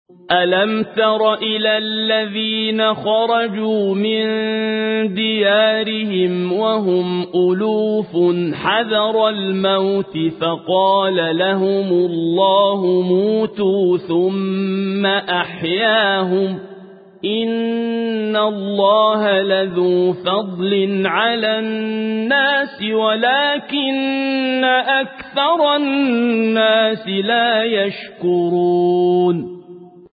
ألم تر إلى الذين خرجوا من ديارهم وهم ألوف حذر الموت فقال لهم الله موتوا ثم أحياهم إن الله لذو فضل على الناس ولكن أكثر الناس لا يشكرون